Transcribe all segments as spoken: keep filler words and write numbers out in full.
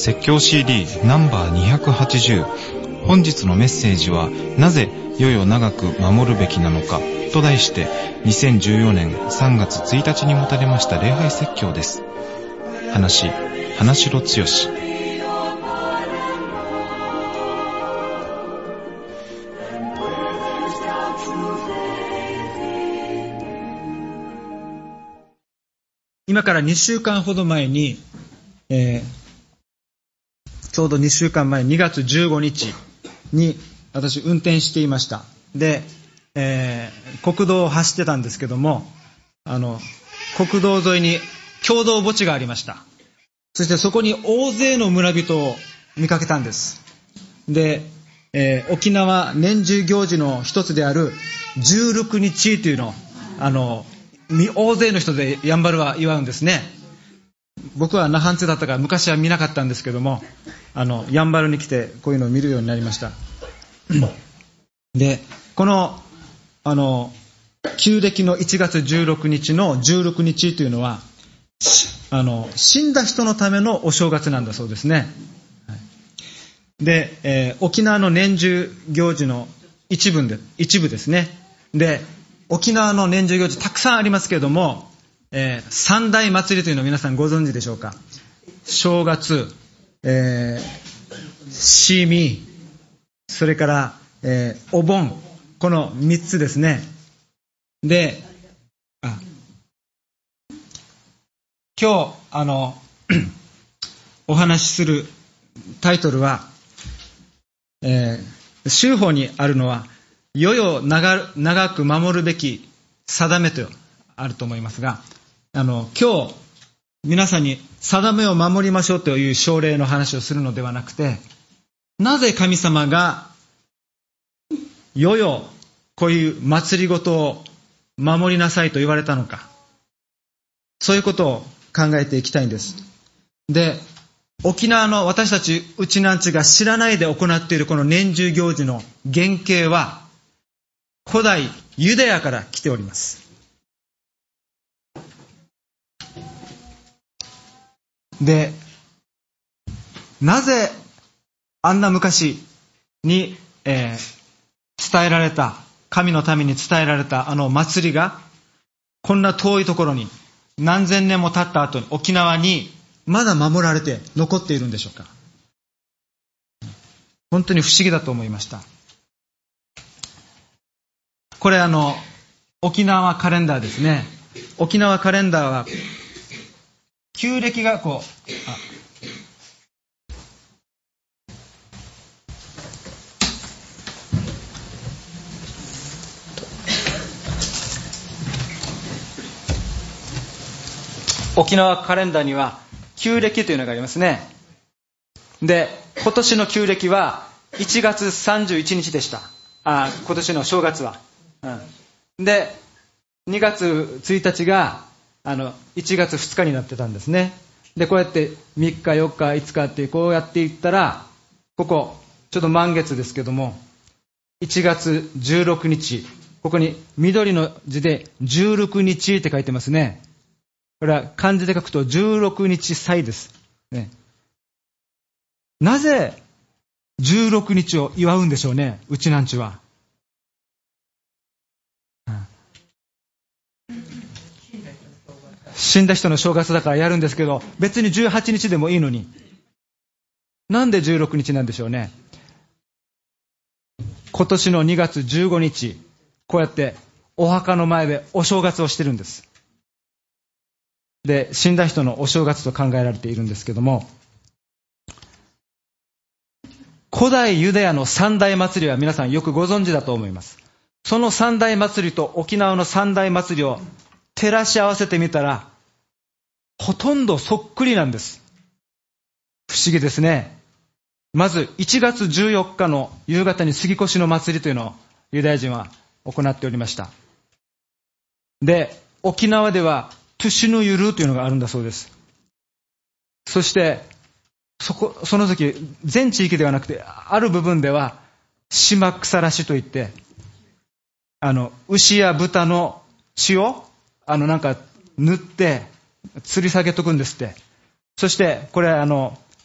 説教 シーディー ナンバーにひゃくはちじゅう。本日のメッセージは、なぜ世々長く守るべきなのかと題して、にせんじゅうよねんさんがつついたちに持たれました礼拝説教です。話、花城剛。 今からにしゅうかんほど前に、えー、ちょうどにしゅうかんまえにがつじゅうごにちに私運転していました。で、えー、国道を走ってたんですけども、あの国道沿いに共同墓地がありました。そしてそこに大勢の村人を見かけたんです。で、えー、沖縄年中行事の一つであるじゅうろくにちというのをあの大勢の人でやんばるは祝うんですね。僕は那覇津だったから昔は見なかったんですけども、あのやんばるに来てこういうのを見るようになりました。で、このあの旧暦のいちがつじゅうろくにちのじゅうろくにちというのはあの死んだ人のためのお正月なんだそうですね。で、えー、沖縄の年中行事の一部で一部ですね。で、沖縄の年中行事たくさんありますけれども、えー、三大祭りというのを皆さんご存知でしょうか。正月、えー、シーミー、それから、えー、お盆、このみっつですね。で、あ今日あのお話しするタイトルは、えー、宗法にあるのは世々長、長く守るべき定めとあると思いますが、あの今日皆さんに定めを守りましょうという奨励の話をするのではなくて、なぜ神様が世々こういう祭りごとを守りなさいと言われたのか、そういうことを考えていきたいんです。で、沖縄の私たちうちなんちが知らないで行っているこの年中行事の原型は古代ユダヤから来ております。で、なぜあんな昔に、えー、伝えられた、神のために伝えられたあの祭りがこんな遠いところに何千年も経った後に沖縄にまだ守られて残っているんでしょうか。本当に不思議だと思いました。これあの沖縄カレンダーですね。沖縄カレンダーは旧暦がこうあ沖縄カレンダーには旧暦というのがありますね。で、今年の旧暦はいちがつさんじゅういちにちでした。あ、今年の正月は、うん、でにがつついたちがあのいちがつふつかになってたんですね。で、こうやってみっかよっかいつかってこうやっていったら、ここちょっと満月ですけどもいちがつじゅうろくにち、ここに緑の字でじゅうろくにちって書いてますね。これは漢字で書くとじゅうろくにち祭です、ね。なぜじゅうろくにちを祝うんでしょうね、うちなんちは。死んだ人の正月だからやるんですけど、別にじゅうはちにちでもいいのに、なんでじゅうろくにちなんでしょうね。今年のにがつじゅうごにち、こうやってお墓の前でお正月をしてるんです。で、死んだ人のお正月と考えられているんですけども、古代ユダヤの三大祭りは皆さんよくご存知だと思います。その三大祭りと沖縄の三大祭りを照らし合わせてみたら、ほとんどそっくりなんです。不思議ですね。まずいちがつじゅうよっかの夕方に杉越の祭りというのをユダヤ人は行っておりました。で、沖縄ではトゥシヌユルというのがあるんだそうです。そしてそこその時全地域ではなくてある部分では島草らしといって、あの牛や豚の血をあのなんか塗って吊り下げとくんですって。そしてこれあの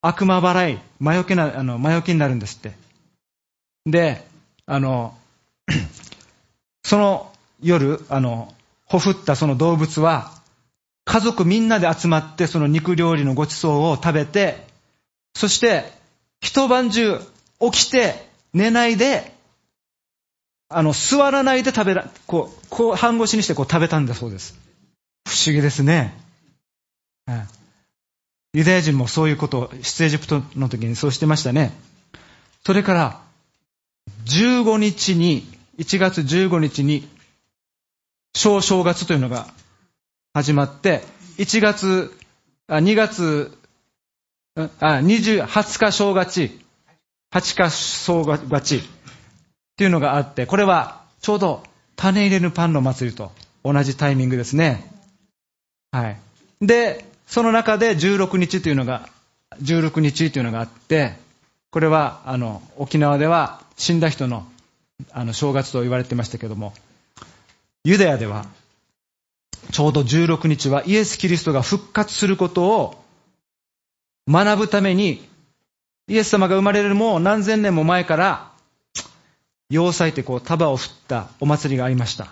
悪魔払い、魔除けな、あの、魔除けになるんですって。で、あの、その夜、あの、ほふったその動物は、家族みんなで集まってその肉料理のごちそうを食べて、そして一晩中起きて寝ないで、あの、座らないで食べら、こう、こう半腰にしてこう食べたんだそうです。不思議ですね。はい、ユダヤ人もそういうことを出エジプトの時にそうしてましたね。それからじゅうごにちに、いちがつじゅうごにちに小正月というのが始まって、いちがつ、あにがつ、あ、にじゅう、はつか正月、はちか正月っていうのがあって、これはちょうど種入れぬパンの祭りと同じタイミングですね。はい。で、その中でじゅうろくにちというのが、じゅうろくにちというのがあって、これは、あの、沖縄では死んだ人の、あの、正月と言われてましたけども、ユダヤでは、ちょうどじゅうろくにちはイエス・キリストが復活することを学ぶために、イエス様が生まれるもう何千年も前から、要塞ってこう束を振ったお祭りがありました。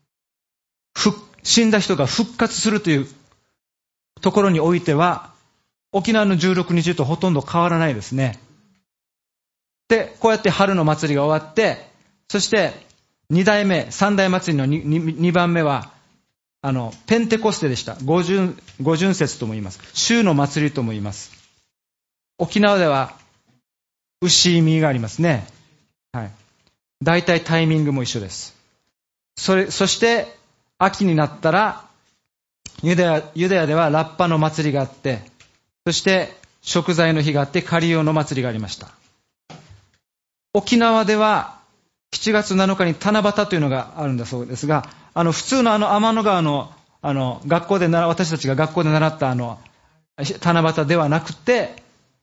死んだ人が復活するというところにおいては、沖縄のじゅうろくにちとほとんど変わらないですね。で、こうやって春の祭りが終わって、そして二代目、三代祭りの 2, 2番目は、あの、ペンテコステでした。五巡、五巡節とも言います。週の祭りとも言います。沖縄では、牛見がありますね。はい。大体タイミングも一緒です。それ、そして、秋になったら、ユダヤ、ユダヤではラッパの祭りがあって、そして食材の日があって、カリオの祭りがありました。沖縄では、しちがつなのかに七夕というのがあるんだそうですが、あの、普通のあの、天の川の、あの、学校でな、私たちが学校で習ったあの、七夕ではなくて、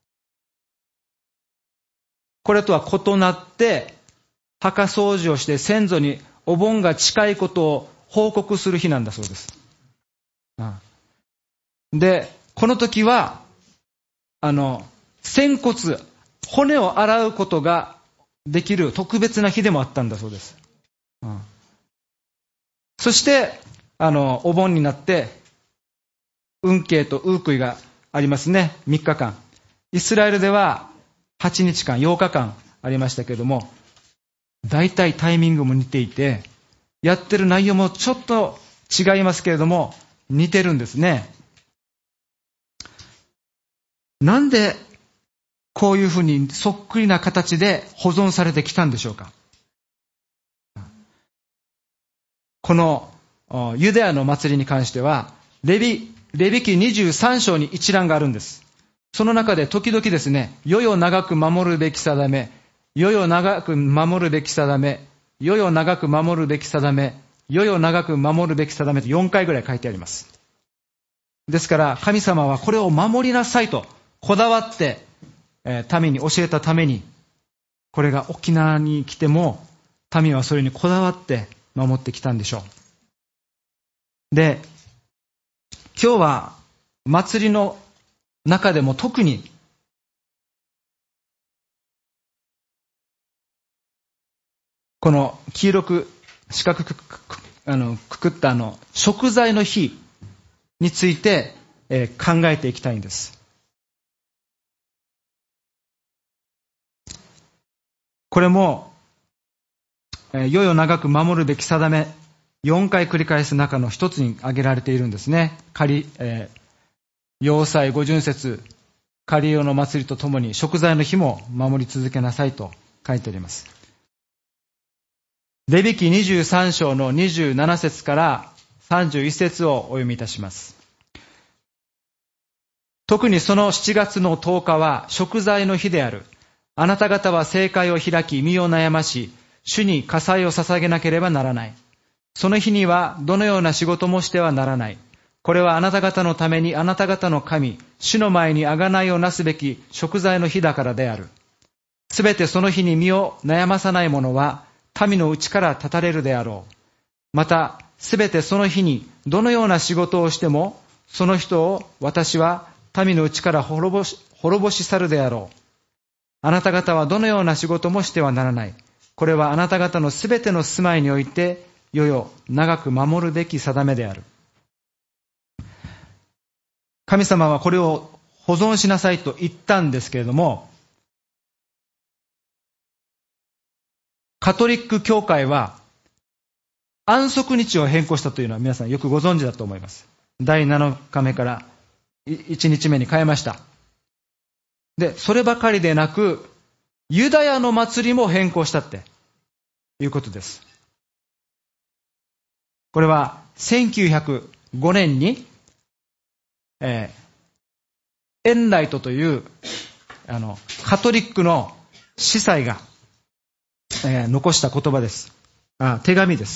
これとは異なって、墓掃除をして先祖にお盆が近いことを報告する日なんだそうです。で、この時は、あの、仙骨、骨を洗うことができる特別な日でもあったんだそうです。そして、あの、お盆になって、運慶とウークイがありますね。みっかかん。イスラエルでははちにちかん、ようかかんありましたけれども、大体タイミングも似ていて、やってる内容もちょっと違いますけれども、似てるんですね。なんで、こういうふうにそっくりな形で保存されてきたんでしょうか。このユダヤの祭りに関しては、レビ、レビ記にじゅうさんしょうに一覧があるんです。その中で時々ですね、世々長く守るべき定め、世々長く守るべき定め、世々長く守るべき定め、世々長く守るべき定めとよんかいぐらい書いてあります。ですから神様はこれを守りなさいとこだわって、えー、民に教えたために、これが沖縄に来ても民はそれにこだわって守ってきたんでしょう。で、今日は祭りの中でも特にこの黄色く四角くあのくくったあの食材の日について、えー、考えていきたいんです。これも、えー、世々長く守るべき定め、よんかい繰り返す中の一つに挙げられているんですね。仮、えー、要塞五巡節、カリオの祭りとともに食材の日も守り続けなさいと書いてあります。レビ記にじゅうさんしょうのにじゅうななせつからさんじゅういっせつをお読みいたします。特にそのしちがつのとおかは食材の日である。あなた方は正会を開き身を悩まし、主に火祭を捧げなければならない。その日にはどのような仕事もしてはならない。これはあなた方のためにあなた方の神、主の前に贖いをなすべき食材の日だからである。すべてその日に身を悩まさない者は民のうちから断たれるであろう。また、すべてその日にどのような仕事をしても、その人を私は民のうちから滅ぼし、 滅ぼし去るであろう。あなた方はどのような仕事もしてはならない。これはあなた方のすべての住まいにおいて、世々長く守るべき定めである。神様はこれを保存しなさいと言ったんですけれども、カトリック教会は安息日を変更したというのは皆さんよくご存知だと思います。だいなのかめからいちにちめに変えました。で、そればかりでなく、ユダヤの祭りも変更したっていうことです。これはせんきゅうひゃくごねんに、えー、エンライトというあのカトリックの司祭が、えー、残した言葉です。あ、手紙です。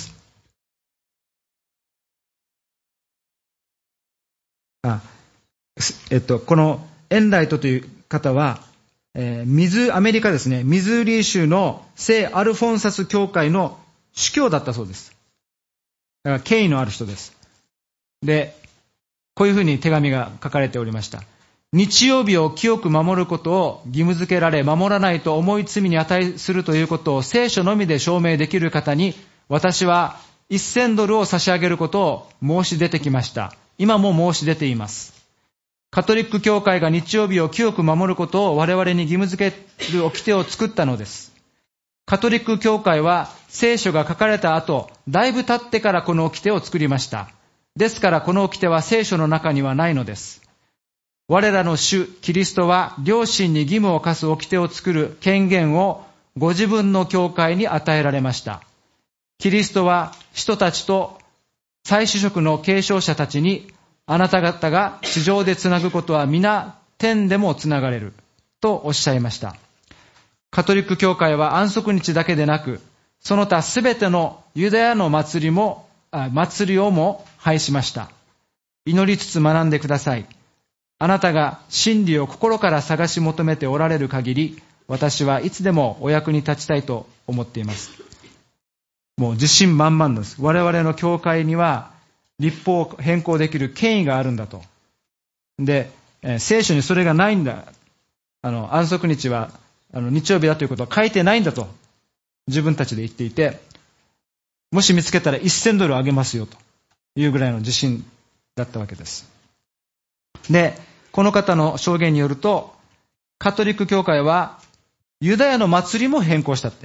あ、えっと、このエンライトという方は、えー、ミズアメリカですね、ミズーリー州の聖アルフォンサス教会の主教だったそうです。だから権威のある人です。で、こういうふうに手紙が書かれておりました。日曜日を清く守ることを義務付けられ、守らないと重い罪に値するということを聖書のみで証明できる方に、私はせんドルを差し上げることを申し出てきました。今も申し出ています。カトリック教会が日曜日を清く守ることを我々に義務付ける掟を作ったのです。カトリック教会は聖書が書かれた後、だいぶ経ってからこの掟を作りました。ですからこの掟は聖書の中にはないのです。我らの主キリストは良心に義務を課す掟を作る権限をご自分の教会に与えられました。キリストは使徒たちと祭司職の継承者たちに、あなた方が地上でつなぐことは皆天でもつながれるとおっしゃいました。カトリック教会は安息日だけでなく、その他すべてのユダヤの祭りも、あ祭りをも廃しました。祈りつつ学んでください。あなたが真理を心から探し求めておられる限り、私はいつでもお役に立ちたいと思っています。もう自信満々です。我々の教会には立法を変更できる権威があるんだと。で、えー、聖書にそれがないんだ。あの安息日はあの日曜日だということは書いてないんだと自分たちで言っていて、もし見つけたらせんドルあげますよというぐらいの自信だったわけです。で、この方の証言によると、カトリック教会はユダヤの祭りも変更したって。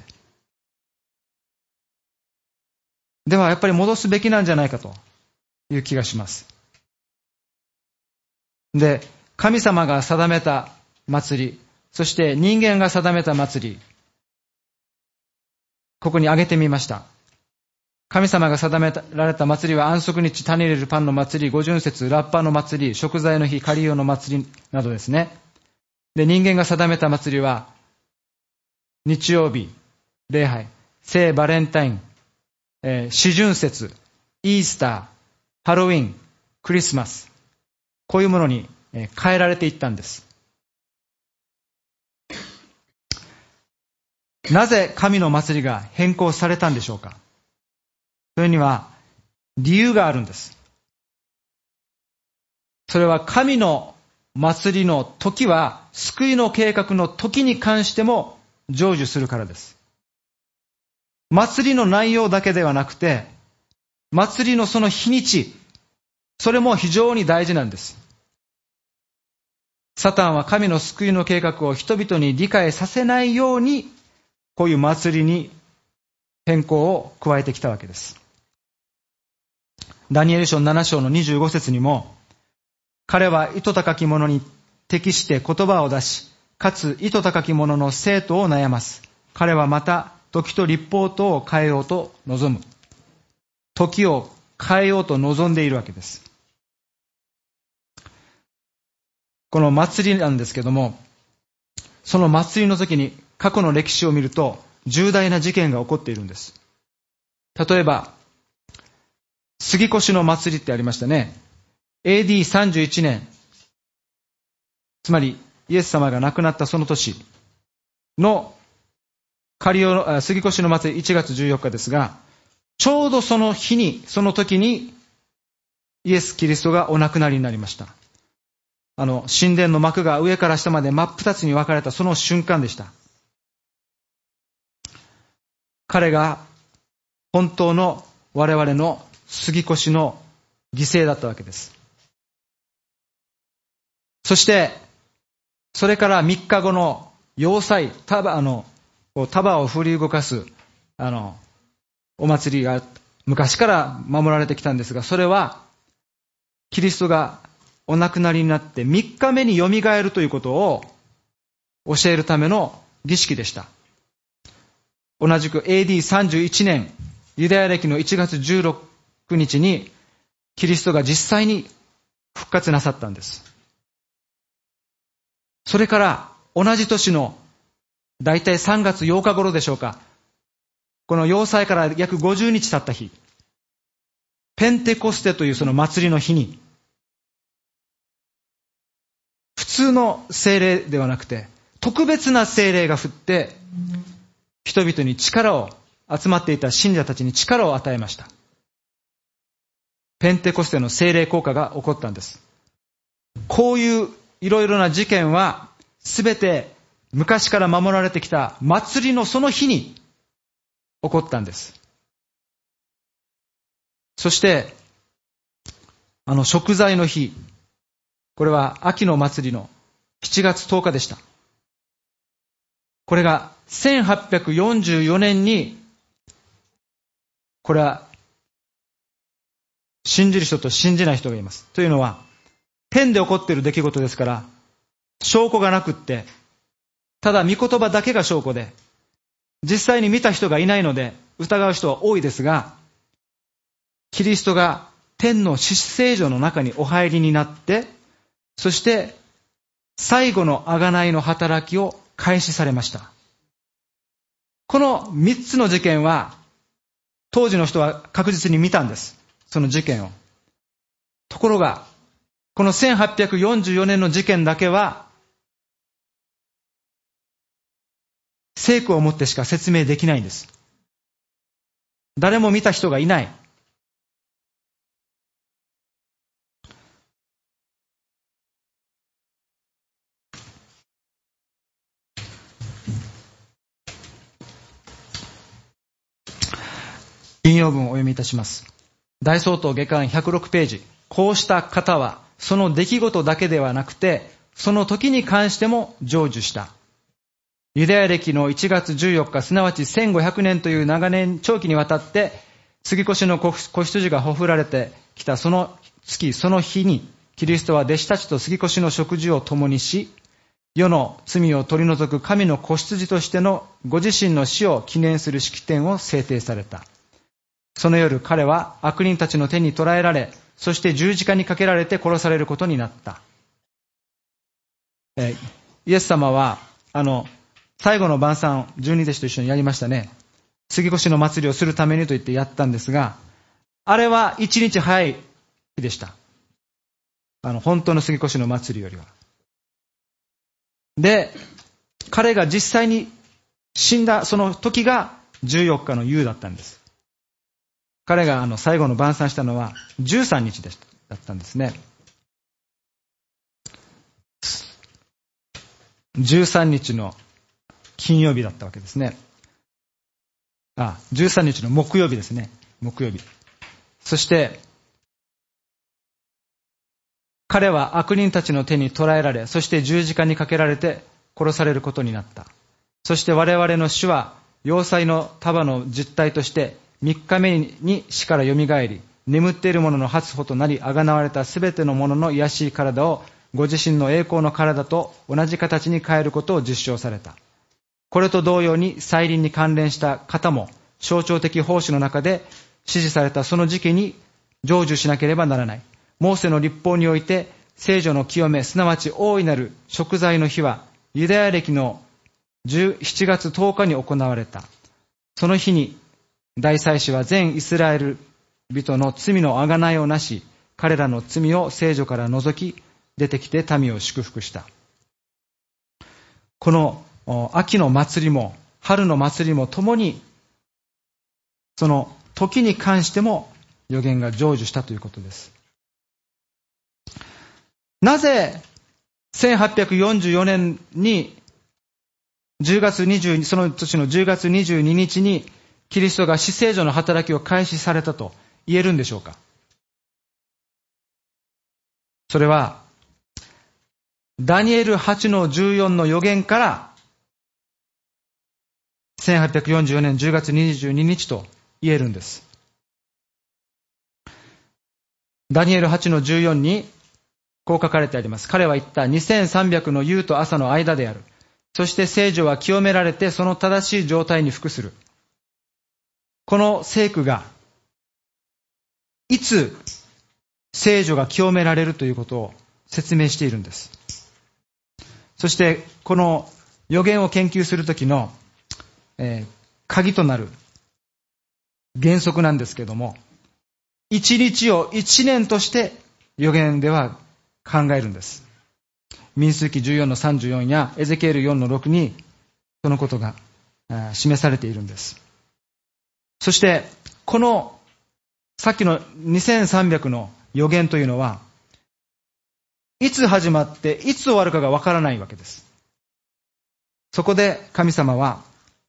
ではやっぱり戻すべきなんじゃないかという気がします。で、神様が定めた祭り、そして人間が定めた祭り、ここに挙げてみました。神様が定められた祭りは安息日、種入れるパンの祭り、五巡節、ラッパの祭り、食材の日、カリオの祭りなどですね。で、人間が定めた祭りは日曜日、礼拝、聖バレンタイン、えー、四旬節、イースター、ハロウィン、クリスマス、こういうものに変えられていったんです。なぜ神の祭りが変更されたんでしょうか。それには理由があるんです。それは神の祭りの時は救いの計画の時に関しても成就するからです。祭りの内容だけではなくて、祭りのその日にち、それも非常に大事なんです。サタンは神の救いの計画を人々に理解させないように、こういう祭りに変更を加えてきたわけです。ダニエル書なな章のにじゅうご節にも、彼は糸高き者に適して言葉を出し、かつ糸高き者の生徒を悩ます。彼はまた時と律法とを変えようと望む。時を変えようと望んでいるわけです。この祭りなんですけども、その祭りの時に過去の歴史を見ると重大な事件が起こっているんです。例えば、杉越の祭りってありましたね。エーディーさんじゅういちねん、つまりイエス様が亡くなったその年のカリオ杉越の祭りいちがつじゅうよっかですが、ちょうどその日に、その時にイエス・キリストがお亡くなりになりました。 あの、神殿の幕が上から下まで真っ二つに分かれたその瞬間でした。彼が本当の我々の杉越の犠牲だったわけです。そして、それから三日後の要塞、束、あの、束を振り動かす、あの、お祭りが昔から守られてきたんですが、それは、キリストがお亡くなりになって三日目によみがえるということを教えるための儀式でした。同じく エーディーさんじゅういち 年、ユダヤ暦のいちがつじゅうろくにちに、キリストが実際に復活なさったんです。それから同じ年のだいたいさんがつようか頃でしょうか、この要塞から約ごじゅうにち経った日、ペンテコステというその祭りの日に、普通の聖霊ではなくて特別な聖霊が降って、人々に力を、集まっていた信者たちに力を与えました。ペンテコステの聖霊効果が起こったんです。こういういろいろな事件はすべて昔から守られてきた祭りのその日に起こったんです。そしてあの食材の日、これは秋の祭りのしちがつとおかでした。これがせんはっぴゃくよんじゅうよねんに、これは信じる人と信じない人がいます。というのは、天で起こっている出来事ですから、証拠がなくって、ただ御言葉だけが証拠で、実際に見た人がいないので疑う人は多いですが、キリストが天の至聖所の中にお入りになって、そして最後の贖いの働きを開始されました。この三つの事件は、当時の人は確実に見たんです。その事件を。ところが、このせんはっぴゃくよんじゅうよねんの事件だけは、聖句をもってしか説明できないんです。誰も見た人がいない。引用文をお読みいたします。大総統下巻ひゃくろくページ。こうした方は、その出来事だけではなくて、その時に関しても成就した。ユダヤ暦のいちがつじゅうよっか、すなわちせんごひゃくねんという長年長期にわたって、杉越の子羊がほふられてきたその月、その日に、キリストは弟子たちと杉越の食事を共にし、世の罪を取り除く神の子羊としてのご自身の死を記念する式典を制定された。その夜、彼は悪人たちの手に捕らえられ、そして十字架にかけられて殺されることになった。えー、イエス様は、あの、最後の晩餐、十二弟子と一緒にやりましたね。杉越の祭りをするためにと言ってやったんですが、あれは一日早い日でした。あの、本当の杉越の祭りよりは。で、彼が実際に死んだその時がじゅうよっかの夕だったんです。彼があの最後の晩餐したのはじゅうさんにちでしただったんですね。じゅうさんにちの金曜日だったわけですね。あ、じゅうさんにちの木曜日ですね。木曜日。そして、彼は悪人たちの手に捕らえられ、そして十字架にかけられて殺されることになった。そして我々の主は、要塞の束の実態として、三日目に死からよみがえり、眠っている者の初歩となり、あがなわれたすべての者の癒しい体を、ご自身の栄光の体と同じ形に変えることを実証された。これと同様に、再臨に関連した方も、象徴的奉仕の中で指示されたその時期に成就しなければならない。モーセの律法において、聖女の清め、すなわち大いなる贖罪の日は、ユダヤ暦のしちがつとおかに行われた。その日に、大祭司は全イスラエル人の罪の贖いをなし、彼らの罪を聖女から除き、出てきて民を祝福した。この秋の祭りも春の祭りもともに、その時に関しても予言が成就したということです。なぜせんはっぴゃくよんじゅうよねんにじゅうがつにじゅう、その年のじゅうがつにじゅうににちにキリストが死聖所の働きを開始されたと言えるんでしょうか。それはダニエルはちのじゅうよんの予言からせんはっぴゃくよんじゅうよねんじゅうがつにじゅうににちと言えるんです。ダニエルはちのじゅうよんにこう書かれてあります。彼は言った。にせんさんびゃくの夕と朝の間である。そして聖女は清められてその正しい状態に服する。この聖句がいつ聖女が清められるということを説明しているんです。そしてこの予言を研究するときの、えー、鍵となる原則なんですけども、一日を一年として予言では考えるんです。民数記じゅうよんのさんじゅうよんやエゼキエルよんのろくにそのことが示されているんです。そしてこのさっきのにせんさんびゃくの予言というのはいつ始まっていつ終わるかがわからないわけです。そこで神様は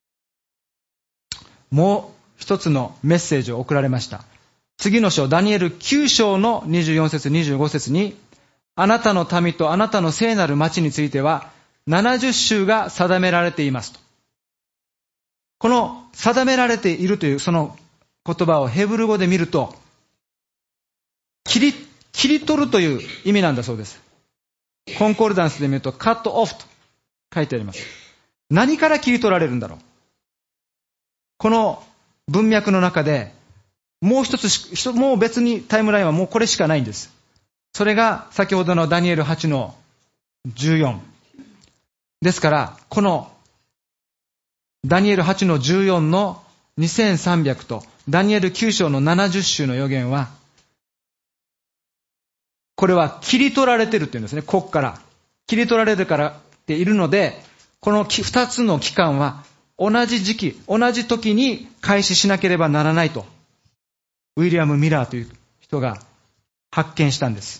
もう一つのメッセージを送られました。次の章、ダニエルきゅう章のにじゅうよん節にじゅうご節に、あなたの民とあなたの聖なる町についてはななじゅっ州が定められていますと。この定められているというその言葉をヘブル語で見ると、切り、切り取るという意味なんだそうです。コンコルダンスで見るとカットオフと書いてあります。何から切り取られるんだろう。この文脈の中でもう一つ、もう別にタイムラインはもうこれしかないんです。それが先ほどのダニエルはちのじゅうよん。ですから、このダニエルはちのじゅうよんのにせんさんびゃくとダニエルきゅう章のななじゅっ州の予言は、これは切り取られているというんですね。ここから切り取られるからっているので、この二つの期間は同じ時期、同じ時に開始しなければならないとウィリアム・ミラーという人が発見したんです。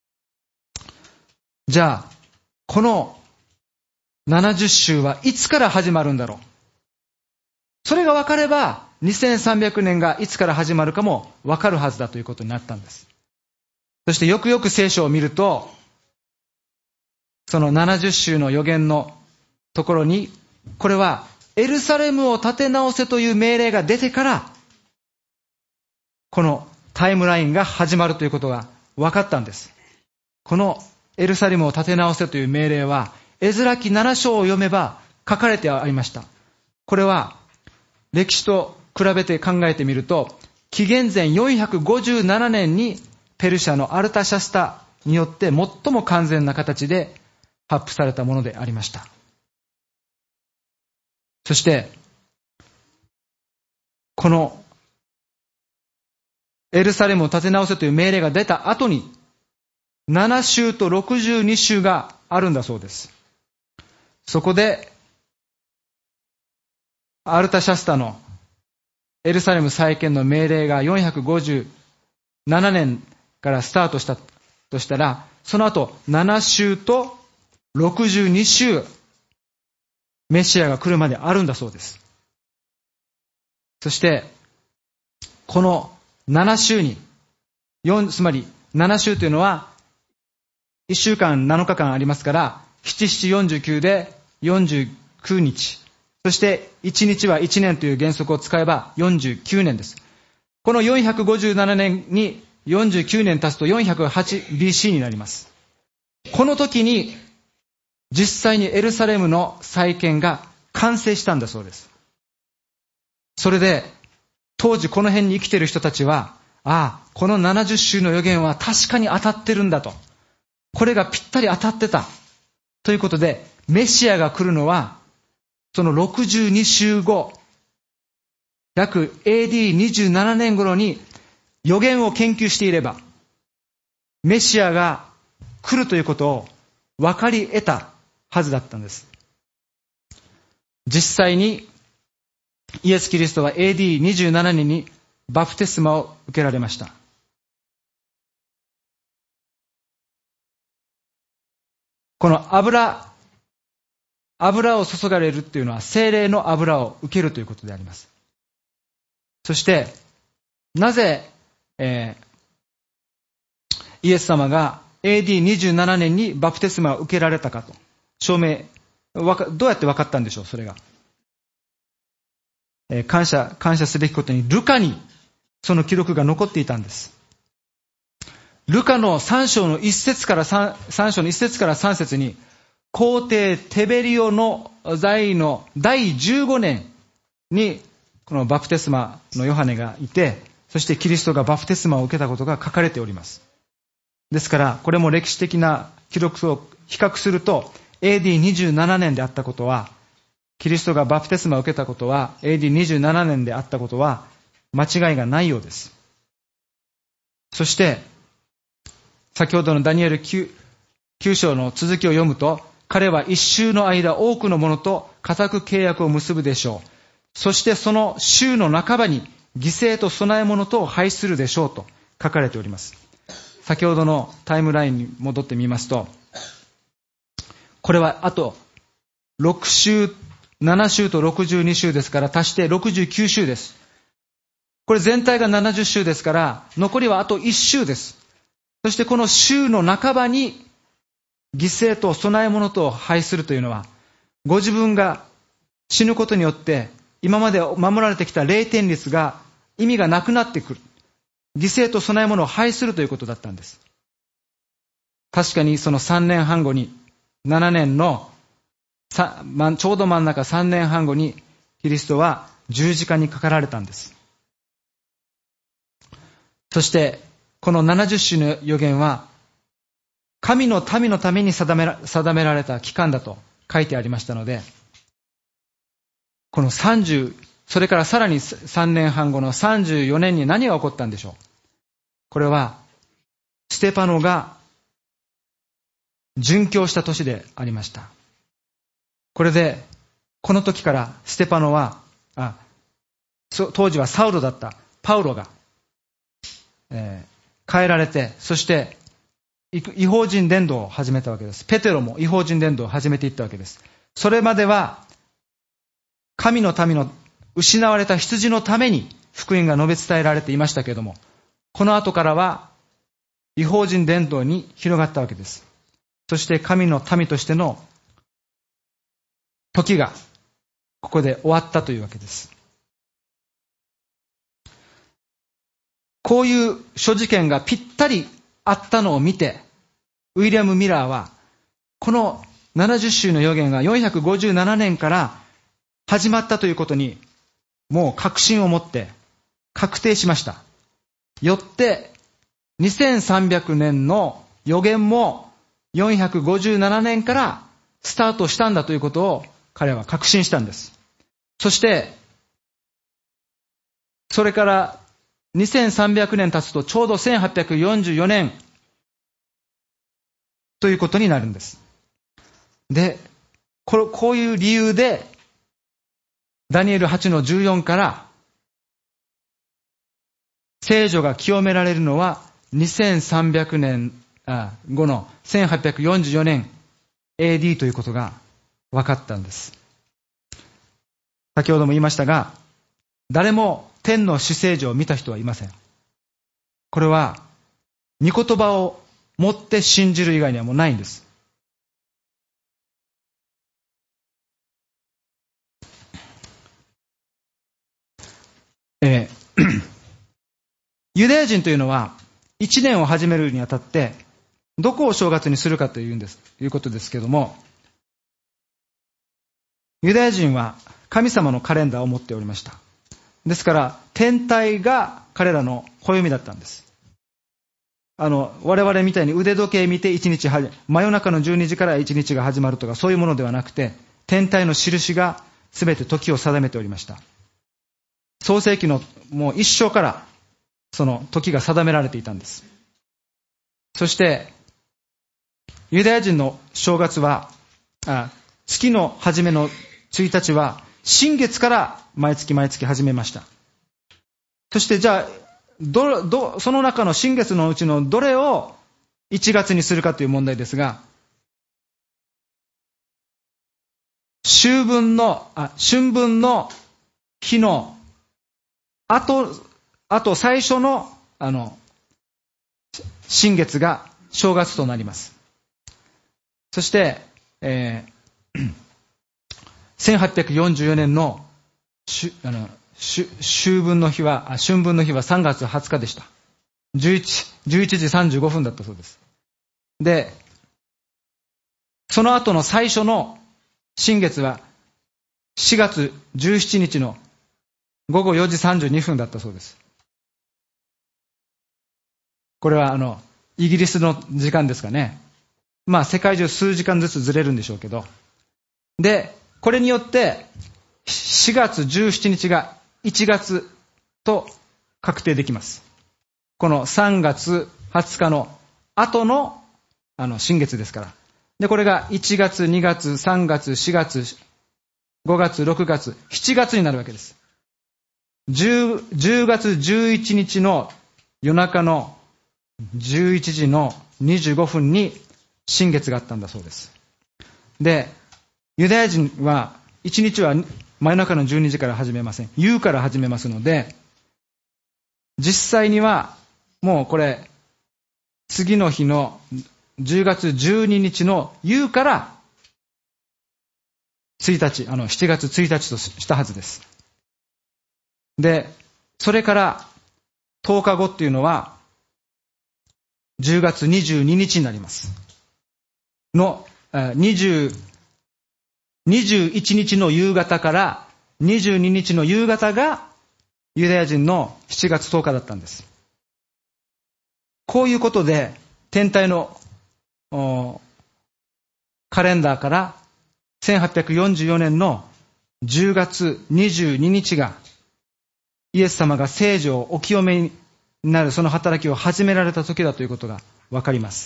じゃあこのななじゅっ州はいつから始まるんだろう。それが分かればにせんさんびゃくねんがいつから始まるかも分かるはずだということになったんです。そしてよくよく聖書を見ると、そのななじゅっ州の予言のところに、これはエルサレムを建て直せという命令が出てからこのタイムラインが始まるということが分かったんです。このエルサレムを建て直せという命令はエズラ記なな章を読めば書かれてありました。これは歴史と比べて考えてみると、紀元前よんひゃくごじゅうななねんにペルシャのアルタシャスタによって最も完全な形で発布されたものでありました。そしてこのエルサレムを建て直せという命令が出た後になな州とろくじゅうに州があるんだそうです。そこでアルタシャスタのエルサレム再建の命令がよんひゃくごじゅうななねんからスタートしたとしたら、その後なな州とろくじゅうに州メシアが来るまであるんだそうです。そしてこのなな州によん、つまりなな州というのはいっしゅうかんなのかかんありますから、なな、なな、よんじゅうきゅうでよんじゅうきゅうにち、そしていちにちはいちねんという原則を使えばよんじゅうきゅうねんです。このよんひゃくごじゅうななねんによんじゅうきゅうねん足すとよんひゃくはちビーシー になります。この時に実際にエルサレムの再建が完成したんだそうです。それで当時この辺に生きている人たちは、ああ、このななじゅっ州の予言は確かに当たってるんだと。これがぴったり当たってた。ということで、メシアが来るのは、そのろくじゅうに州後、約 エーディーにじゅうなな 年頃に予言を研究していれば、メシアが来るということを分かり得たはずだったんです。実際にイエス・キリストは エーディーにじゅうなな 年にバプテスマを受けられました。 この油、油を注がれるっていうのは聖霊の油を受けるということであります。そして、なぜ、えー、イエス様が エーディーにじゅうなな 年にバプテスマを受けられたかと、証明、わかどうやって分かったんでしょう、それが。えー、感謝、感謝すべきことに、ルカにその記録が残っていたんです。ルカのさん章のいっ節から 3, 3章のいっ節からさん節に、皇帝テベリオの在位のだいじゅうごねんに、このバプテスマのヨハネがいて、そしてキリストがバプテスマを受けたことが書かれております。ですから、これも歴史的な記録を比較すると、エーディーにじゅうなな 年であったことは、キリストがバプテスマを受けたことは、エーディーにじゅうなな 年であったことは、間違いがないようです。そして、先ほどのダニエル 9, 9章の続きを読むと、彼は一週の間多くの者と固く契約を結ぶでしょう。そしてその週の半ばに犠牲と供え物とを廃するでしょうと書かれております。先ほどのタイムラインに戻ってみますと、これはあとろく週、なな週とろくじゅうに週ですから足してろくじゅうきゅう週です。これ全体がななじゅう週ですから残りはあといち週です。そしてこの週の半ばに犠牲と供え物とを廃するというのは、ご自分が死ぬことによって今まで守られてきた霊天律が意味がなくなってくる。犠牲と供え物を廃するということだったんです。確かにそのさんねんはん後に、ななねんのちょうど真ん中さんねんはん後にキリストは十字架にかかられたんです。そしてこのななじゅっ週の予言は神の民のために定めら、定められた期間だと書いてありましたので、このさんじゅう、それからさらにさんねんはん後のさんじゅうよねんに何が起こったんでしょう。これはステパノが殉教した年でありました。これでこの時からステパノはあ当時はサウロだったパウロが、えー、変えられて、そして違法人伝道を始めたわけです。ペテロも違法人伝道を始めていったわけです。それまでは神の民の失われた羊のために福音が述べ伝えられていましたけれども、この後からは違法人伝道に広がったわけです。そして神の民としての時がここで終わったというわけです。こういう諸事件がぴったりあったのを見て、ウィリアム・ミラーはこのななじゅっ週の予言がよんひゃくごじゅうななねんから始まったということにもう確信を持って確定しました。よってにせんさんびゃくねんの予言もよんひゃくごじゅうななねんからスタートしたんだということを彼は確信したんです。そしてそれからにせんさんびゃくねん経つとちょうどせんはっぴゃくよんじゅうよねんということになるんです。で、これ、こういう理由でダニエルはちのじゅうよんから聖女が清められるのはにせんさんびゃくねん後のせんはっぴゃくよんじゅうよねん エーディー ということが分かったんです。先ほども言いましたが、誰も天の至聖女を見た人はいません。これは御言葉を持って信じる以外にはもうないんです。えー、ユダヤ人というのは一年を始めるにあたってどこを正月にするかというんです、いうことですけれども、ユダヤ人は神様のカレンダーを持っておりました。ですから天体が彼らの暦だったんです。あの我々みたいに腕時計見て一日はじ真夜中のじゅうにじから一日が始まるとかそういうものではなくて、天体の印がすべて時を定めておりました。創世記のもう一章からその時が定められていたんです。そしてユダヤ人の正月はあ月の初めのついたちは新月から毎月毎月始めました。そしてじゃあどどその中の新月のうちのどれをいちがつにするかという問題ですが、 秋分の、あ、春分の日の、あと、あと最初の、あの、新月が正月となります。そして、えー、せんはっぴゃくよんじゅうよねんの、しあの秋分の日は、あ、春分の日はさんがつはつかでした。じゅういち、じゅういちじさんじゅうごふんだったそうです。で、その後の最初の新月はしがつじゅうしちにちのごごよじさんじゅうにふんだったそうです。これはあの、イギリスの時間ですかね。まあ世界中数時間ずつずれるんでしょうけど。で、これによってしがつじゅうしちにちがいちがつと確定できます。このさんがつはつかの後のあの新月ですから。で、これがいちがつ、にがつ、さんがつ、しがつ、ごがつ、ろくがつ、しちがつになるわけです。10, 10月じゅういちにちの夜中のじゅういちじのにじゅうごふんに新月があったんだそうです。で、ユダヤ人はいちにちは真夜中のじゅうにじから始めません。夕から始めますので、実際にはもうこれ次の日のじゅうがつじゅうににちの夕からついたち、あのしちがつついたちとしたはずです。で、それからとおかごっていうのはじゅうがつにじゅうににちになります。の20 にじゅういちにちの夕方からにじゅうににちの夕方がユダヤ人のしちがつとおかだったんです。こういうことで天体のカレンダーからせんはっぴゃくよんじゅうよねんのじゅうがつにじゅうににちがイエス様が聖女をお清めになるその働きを始められた時だということがわかります。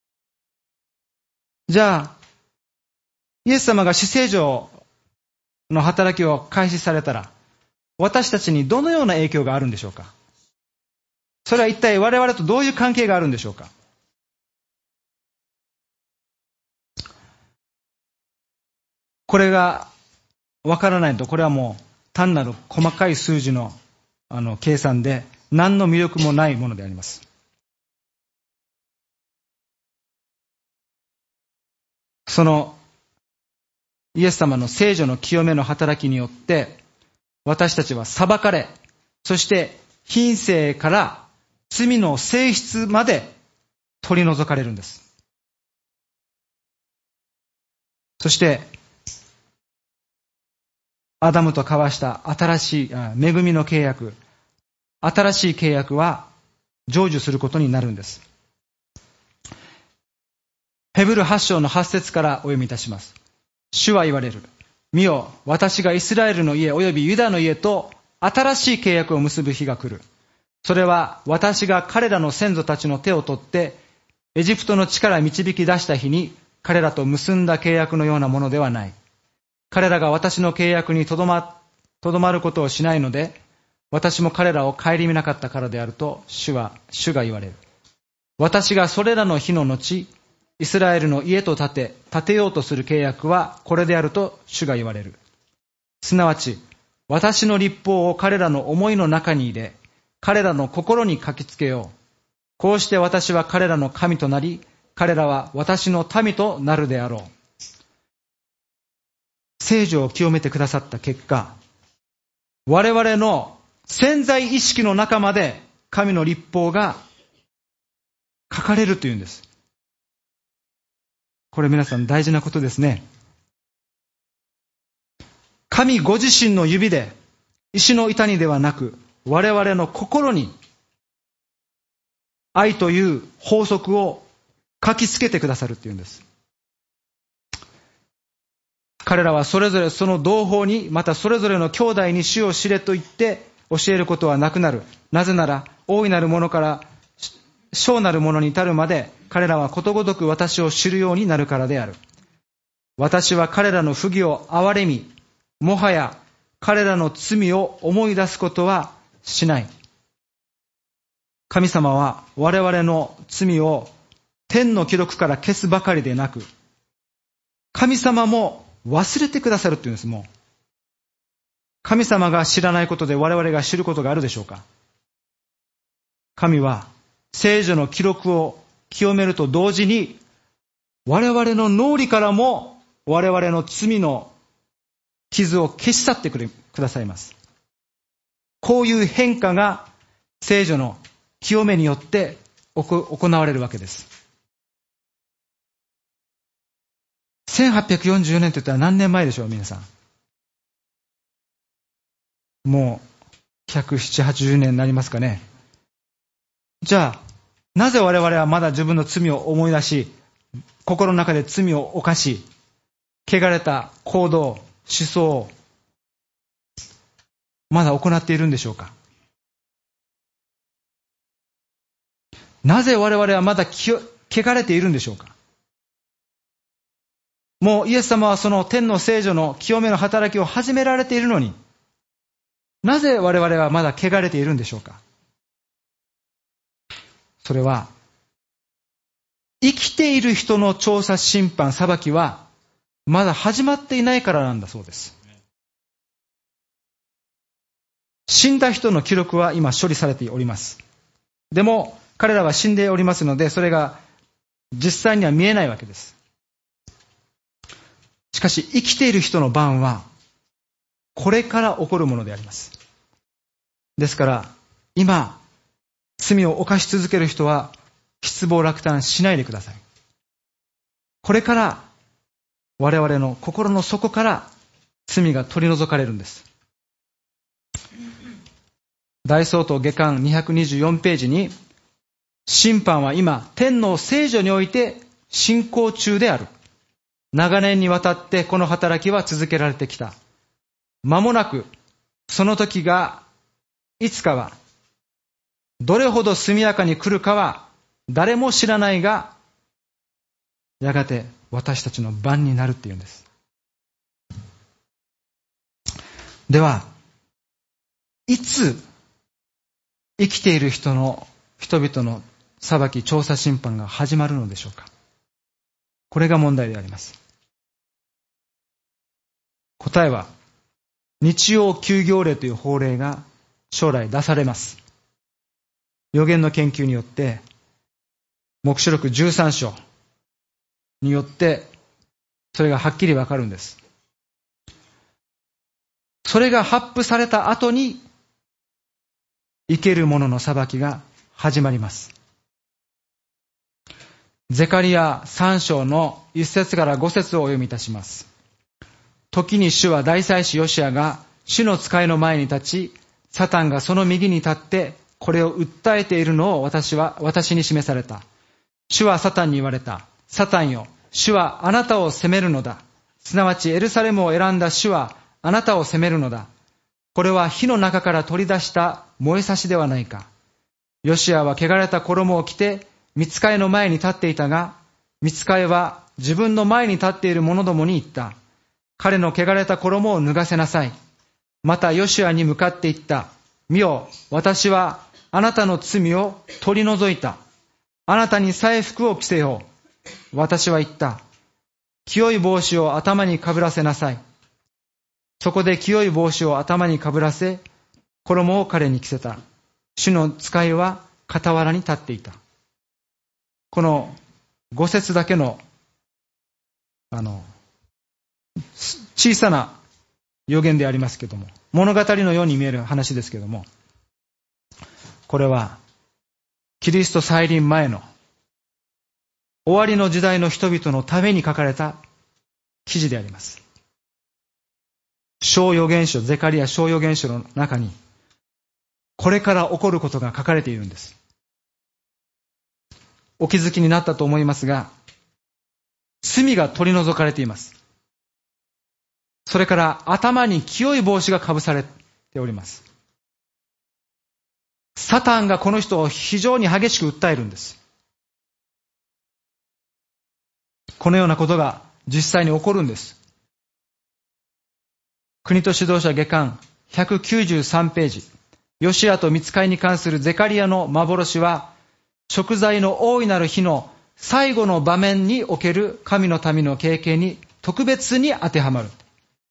じゃあイエス様が死聖女の働きを開始されたら私たちにどのような影響があるんでしょうか。それは一体我々とどういう関係があるんでしょうか。これがわからないと、これはもう単なる細かい数字の、あの計算で何の魅力もないものであります。そのイエス様の聖女の清めの働きによって私たちは裁かれ、そして品性から罪の性質まで取り除かれるんです。そしてアダムと交わした新しい恵みの契約、新しい契約は成就することになるんです。ヘブルはち章のはち節からお読みいたします。主は言われる。見よ、私がイスラエルの家およびユダの家と新しい契約を結ぶ日が来る。それは私が彼らの先祖たちの手を取ってエジプトの地から導き出した日に彼らと結んだ契約のようなものではない。彼らが私の契約にとどま、とどまることをしないので、私も彼らを顧みなかったからであると主は、主が言われる。私がそれらの日の後、イスラエルの家と建て、建てようとする契約はこれであると主が言われる。すなわち、私の律法を彼らの思いの中に入れ、彼らの心に書きつけよう。こうして私は彼らの神となり、彼らは私の民となるであろう。聖女を清めてくださった結果、我々の潜在意識の中まで神の律法が書かれるというんです。これ皆さん大事なことですね。神ご自身の指で石の板にではなく、我々の心に愛という法則を書きつけてくださるというんです。彼らはそれぞれその同胞に、またそれぞれの兄弟に主を知れと言って教えることはなくなる。なぜなら大いなるものから小なるものに至るまで彼らはことごとく私を知るようになるからである。私は彼らの不義を憐れみ、もはや彼らの罪を思い出すことはしない。神様は我々の罪を天の記録から消すばかりでなく、神様も忘れてくださるっていうんです。もう神様が知らないことで我々が知ることがあるでしょうか。神は聖書の記録を清めると同時に、我々の脳裏からも我々の罪の傷を消し去ってくれくださいます。こういう変化が聖書の清めによって行われるわけです。せんはっぴゃくよんじゅうよねんといったら何年前でしょう、皆さん。もうひゃくななじゅう、はちじゅうねんになりますかね。じゃあ、なぜ我々はまだ自分の罪を思い出し、心の中で罪を犯し、汚れた行動、思想をまだ行っているんでしょうか。なぜ我々はまだ汚れているんでしょうか。もうイエス様はその天の聖女の清めの働きを始められているのに、なぜ我々はまだ汚れているんでしょうか。それは、生きている人の調査、審判、裁きはまだ始まっていないからなんだそうです。死んだ人の記録は今処理されております。でも彼らは死んでおりますので、それが実際には見えないわけです。しかし生きている人の番はこれから起こるものであります。ですから今罪を犯し続ける人は失望落胆しないでください。これから我々の心の底から罪が取り除かれるんです。大総統下巻にひゃくにじゅうよんページに、審判は今天の聖女において進行中である。長年にわたってこの働きは続けられてきた。間もなくその時がいつかは、どれほど速やかに来るかは誰も知らないが、やがて私たちの番になるっていうんです。では、いつ生きている人の人々の裁き、調査、審判が始まるのでしょうか。これが問題であります。答えは、日曜休業令という法令が将来出されます。預言の研究によって、黙示録じゅうさん章によって、それがはっきりわかるんです。それが発布された後に、生ける者の裁きが始まります。ゼカリヤさん章のいっ節からご節をお読みいたします。時に主は大祭司ヨシアが主の使いの前に立ち、サタンがその右に立ってこれを訴えているのを私は私に示された。主はサタンに言われた。サタンよ、主はあなたを責めるのだ。すなわちエルサレムを選んだ主はあなたを責めるのだ。これは火の中から取り出した燃えさしではないか。ヨシアは汚れた衣を着て御使いの前に立っていたが、御使いは自分の前に立っている者どもに言った。彼の汚れた衣を脱がせなさい。またヨシアに向かって言った。見よ、私はあなたの罪を取り除いた。あなたに祭服を着せよう。私は言った。清い帽子を頭にかぶらせなさい。そこで清い帽子を頭にかぶらせ、衣を彼に着せた。主の使いは傍らに立っていた。この五節だけの、あの、小さな予言でありますけども、物語のように見える話ですけども、これは、キリスト再臨前の終わりの時代の人々のために書かれた記事であります。小預言書、ゼカリヤ小預言書の中に、これから起こることが書かれているんです。お気づきになったと思いますが、罪が取り除かれています。それから頭に清い帽子がかぶされております。サタンがこの人を非常に激しく訴えるんです。このようなことが実際に起こるんです。国と指導者下巻ひゃくきゅうじゅうさんページ、ヨシアと御使いに関するゼカリヤの幻は、贖罪の大いなる日の最後の場面における神の民の経験に特別に当てはまる。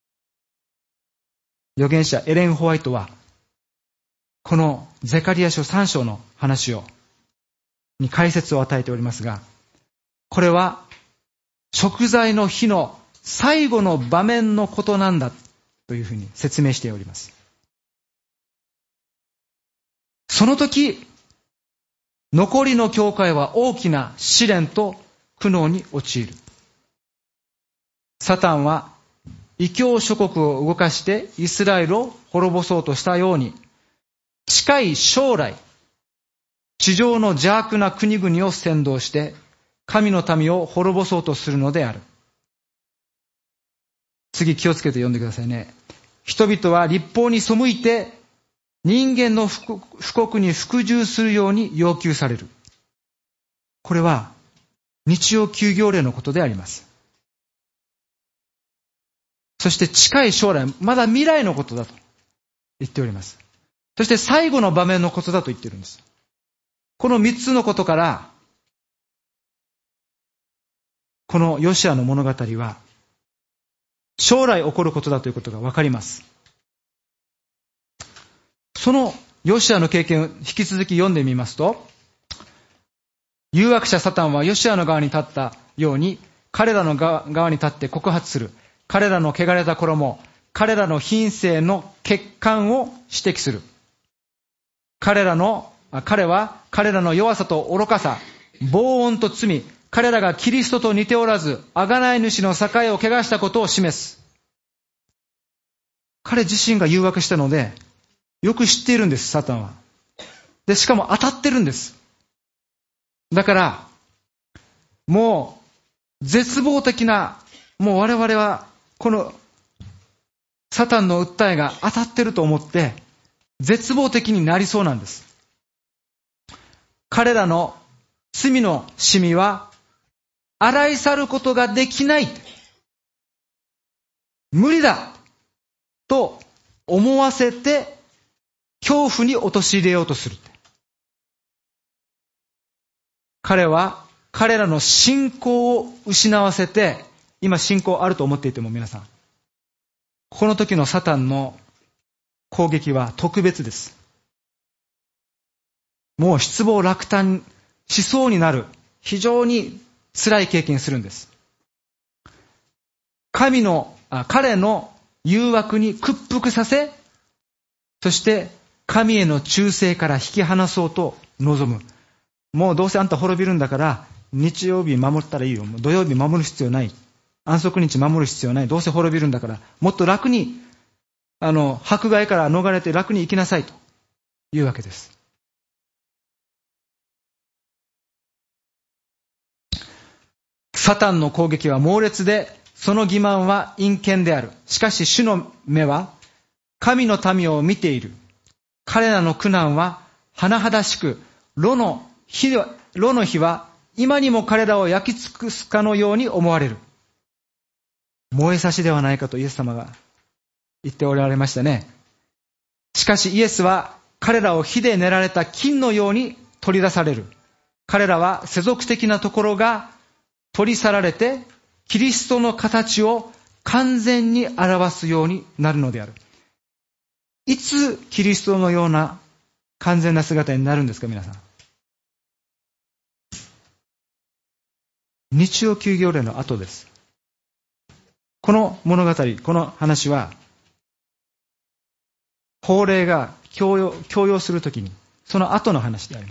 預言者エレン・ホワイトは、このゼカリヤ書さん章の話を、に解説を与えておりますが、これは、贖罪の日の最後の場面のことなんだというふうに説明しております。その時、残りの教会は大きな試練と苦悩に陥る。サタンは異教諸国を動かしてイスラエルを滅ぼそうとしたように、近い将来、地上の邪悪な国々を扇動して神の民を滅ぼそうとするのである。次気をつけて読んでくださいね。人々は律法に背いて人間の不国に服従するように要求される。これは日曜休業令のことであります。そして近い将来、まだ未来のことだと言っております。そして最後の場面のことだと言っているんです。この三つのことから、このヨシアの物語は、将来起こることだということがわかります。そのヨシアの経験を引き続き読んでみますと、誘惑者サタンはヨシアの側に立ったように、彼らの側に立って告発する。彼らの汚れた衣、彼らの品性の欠陥を指摘する。彼らの、彼は彼らの弱さと愚かさ、暴音と罪、彼らがキリストと似ておらず、贖い主の境を汚したことを示す。彼自身が誘惑したので、よく知っているんです、サタンは。で、しかも当たってるんです。だから、もう、絶望的な、もう我々は、この、サタンの訴えが当たってると思って、絶望的になりそうなんです。彼らの罪のシミは、洗い去ることができない。無理だと思わせて、恐怖に陥れようとする。彼は彼らの信仰を失わせて、今信仰あると思っていても皆さん、この時のサタンの攻撃は特別です。もう失望落胆しそうになる、非常に辛い経験するんです。神の、あ彼の誘惑に屈服させ、そして神への忠誠から引き離そうと望む。もうどうせあんた滅びるんだから、日曜日守ったらいいよ。土曜日守る必要ない。安息日守る必要ない。どうせ滅びるんだから、もっと楽に、あの、迫害から逃れて楽に生きなさいというわけです。サタンの攻撃は猛烈で、その欺瞞は陰険である。しかし主の目は神の民を見ている。彼らの苦難は甚だしく、炉の火は、炉の火は今にも彼らを焼き尽くすかのように思われる。燃えさしではないかとイエス様が言っておられましたね。しかしイエスは彼らを火で練られた金のように取り出される。彼らは世俗的なところが取り去られて、キリストの形を完全に表すようになるのである。いつキリストのような完全な姿になるんですか、皆さん。日曜休業令の後です。この物語、この話は、法令が強要、強要するときに、その後の話であります。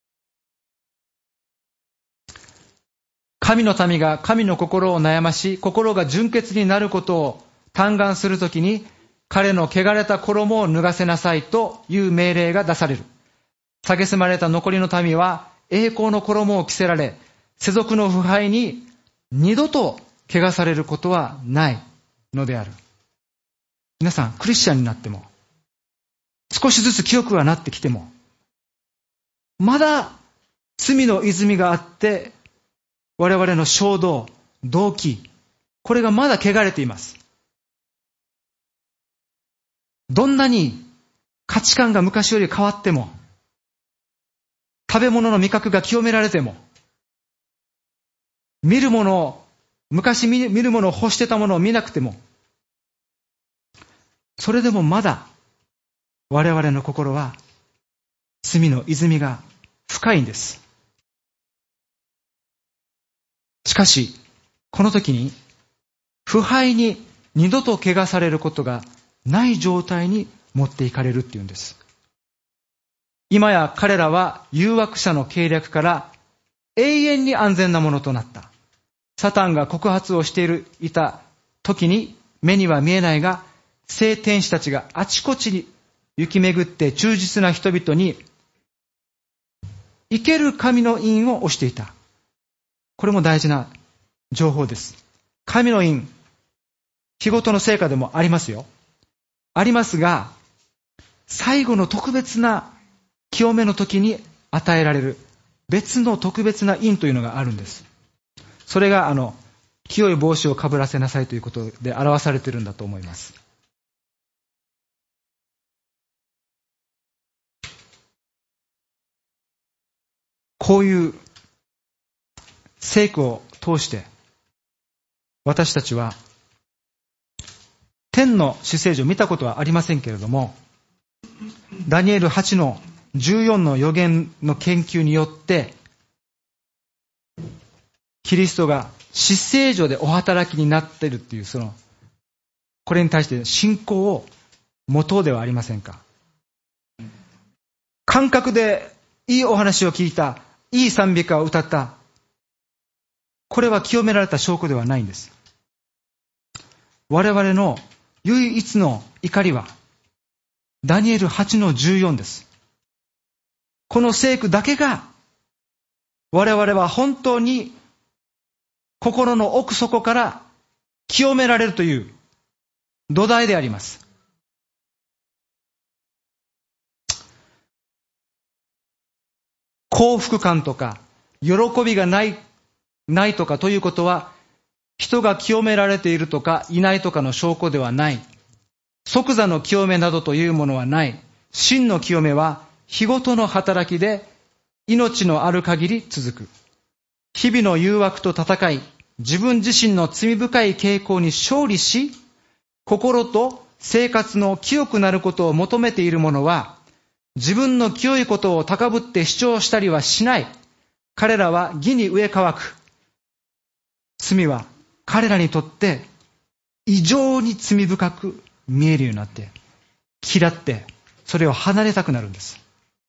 神の民が神の心を悩まし、心が純潔になることを嘆願するときに、彼の汚れた衣を脱がせなさいという命令が出される。蔑まれた残りの民は栄光の衣を着せられ、世俗の腐敗に二度と汚されることはないのである。皆さん、クリスチャンになっても、少しずつ清くはなってきても、まだ罪の泉があって、我々の衝動、動機、これがまだ汚れています。どんなに価値観が昔より変わっても、食べ物の味覚が清められても、見るもの昔見るものを欲してたものを見なくても、それでもまだ我々の心は罪の泉が深いんです。しかし、この時に腐敗に二度と汚されることがない状態に持っていかれるっていうんです。今や彼らは誘惑者の計略から永遠に安全なものとなった。サタンが告発をしているいた時に目には見えないが、聖天使たちがあちこちに行き巡って忠実な人々に生ける神の印を押していた。これも大事な情報です。神の印、日ごとの成果でもありますよ。ありますが、最後の特別な清めの時に与えられる別の特別な印というのがあるんです。それがあの清い帽子をかぶらせなさいということで表されているんだと思います。こういう聖句を通して私たちは天の至聖所を見たことはありませんけれども、ダニエルはちのじゅうよんの預言の研究によってキリストが至聖所でお働きになっているっていう、そのこれに対して信仰を持とうではありませんか。感覚でいいお話を聞いた、いい賛美歌を歌った、これは清められた証拠ではないんです。我々の唯一の怒りはダニエルはちのじゅうよんです。この聖句だけが我々は本当に心の奥底から清められるという土台であります。幸福感とか喜びがない、ないとかということは、人が清められているとかいないとかの証拠ではない。即座の清めなどというものはない。真の清めは日ごとの働きで命のある限り続く。日々の誘惑と戦い、自分自身の罪深い傾向に勝利し、心と生活の清くなることを求めている者は、自分の清いことを高ぶって主張したりはしない。彼らは義に植え乾く。罪は彼らにとって異常に罪深く見えるようになって、嫌ってそれを離れたくなるんです。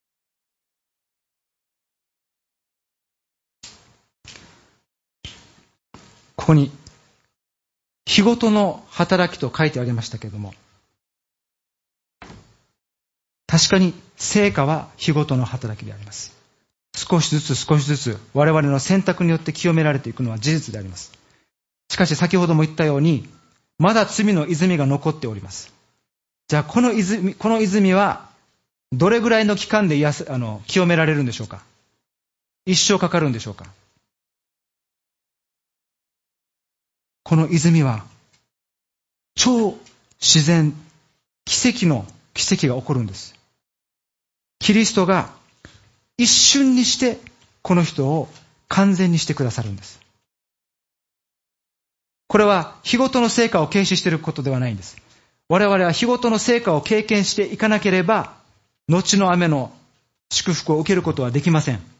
ここに日ごとの働きと書いてありましたけれども、確かに成果は日ごとの働きであります。少しずつ少しずつ我々の選択によって清められていくのは事実であります。しかし先ほども言ったように、まだ罪の泉が残っております。じゃあこの泉、この泉はどれぐらいの期間で癒す、あの清められるんでしょうか。一生かかるんでしょうか。この泉は超自然、奇跡の奇跡が起こるんです。キリストが一瞬にしてこの人を完全にしてくださるんです。これは日ごとの成果を軽視していることではないんです。我々は日ごとの成果を経験していかなければ、後の雨の祝福を受けることはできません。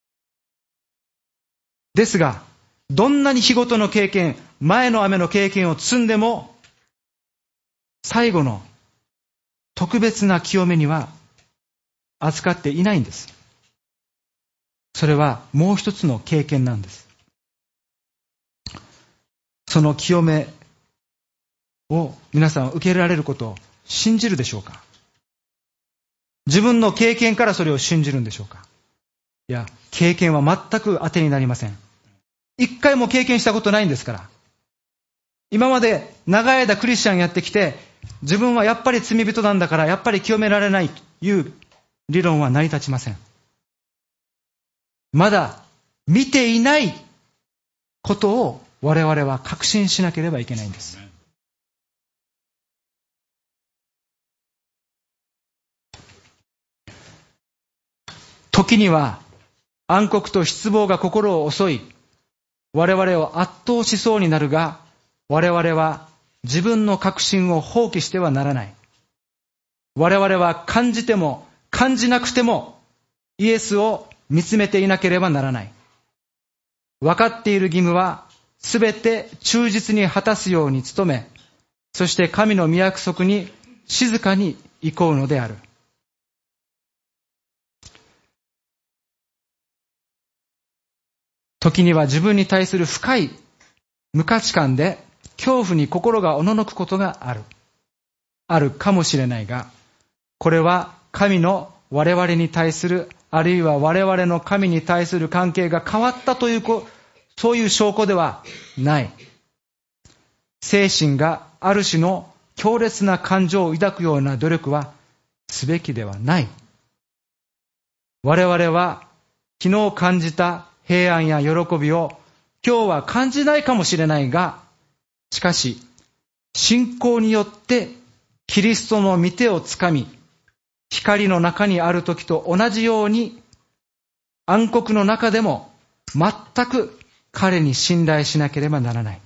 ですが、どんなに日ごとの経験、前の雨の経験を積んでも、最後の特別な清めには扱っていないんです。それはもう一つの経験なんです。その清めを皆さん受けられることを信じるでしょうか。自分の経験からそれを信じるんでしょうか。いや、経験は全く当てになりません。一回も経験したことないんですから。今まで長い間クリスチャンやってきて、自分はやっぱり罪人なんだからやっぱり清められないという理論は成り立ちません。まだ見ていないことを我々は確信しなければいけないんです。時には暗黒と失望が心を襲い、 我々を圧倒しそうになるが、我々は自分の確信を放棄してはならない。我々は感じても感じなくてもイエスを見つめていなければならない。分かっている義務はすべて忠実に果たすように努め、そして神の御約束に静かに行こうのである。時には自分に対する深い無価値観で恐怖に心がおののくことがある。あるかもしれないが、これは神の我々に対する、あるいは我々の神に対する関係が変わったという、そういう証拠ではない。精神がある種の強烈な感情を抱くような努力はすべきではない。我々は昨日感じた平安や喜びを今日は感じないかもしれないが、しかし信仰によってキリストの御手をつかみ、光の中にある時と同じように暗黒の中でも全く彼に信頼しなければならない。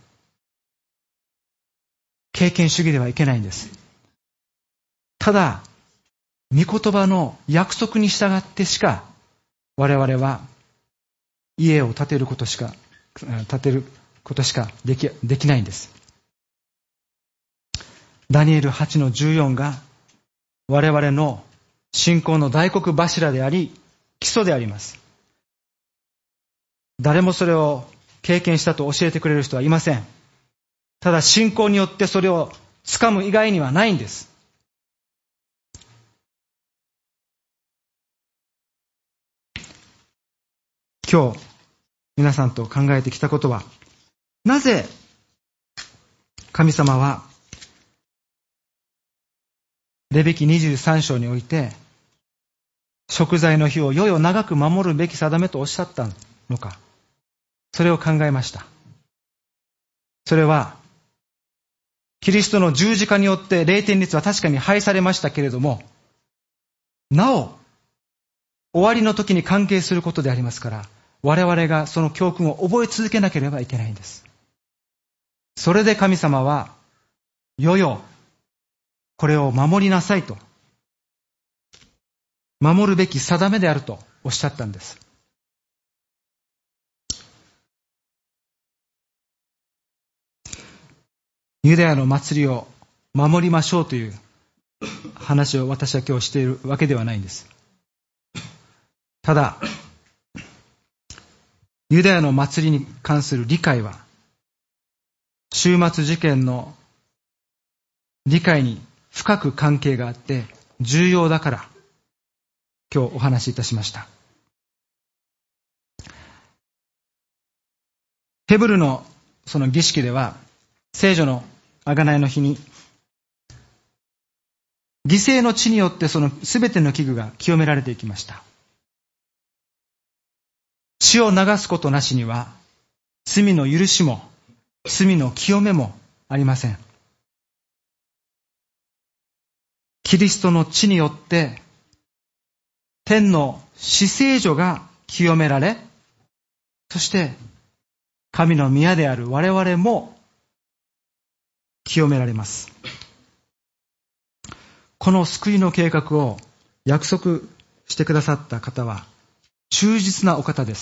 経験主義ではいけないんです。ただ、御言葉の約束に従ってしか我々は家を建てることしか建てることしかでき、できないんです。ダニエルはちのじゅうよんが我々の信仰の大黒柱であり基礎であります。誰もそれを経験したと教えてくれる人はいません。ただ信仰によってそれをつかむ以外にはないんです。今日皆さんと考えてきたことは、なぜ神様はレビ記にじゅうさん章において贖罪の日を世々長く守るべき定めとおっしゃったのか、それを考えました。それはキリストの十字架によって霊典律は確かに廃されましたけれども、なお終わりの時に関係することでありますから、我々がその教訓を覚え続けなければいけないんです。それで神様は世々これを守りなさいと、守るべき定めであるとおっしゃったんです。ユダヤの祭りを守りましょうという話を私は今日しているわけではないんです。ただ、ユダヤの祭りに関する理解は終末事件の理解に深く関係があって重要だから今日お話しいたしました。ヘブルのその儀式では聖女の贖いの日に犠牲の血によってそのすべての器具が清められていきました。血を流すことなしには罪の許しも罪の清めもありません。キリストの血によって天の至聖所が清められ、そして神の宮である我々も清められます。この救いの計画を約束してくださった方は忠実なお方です。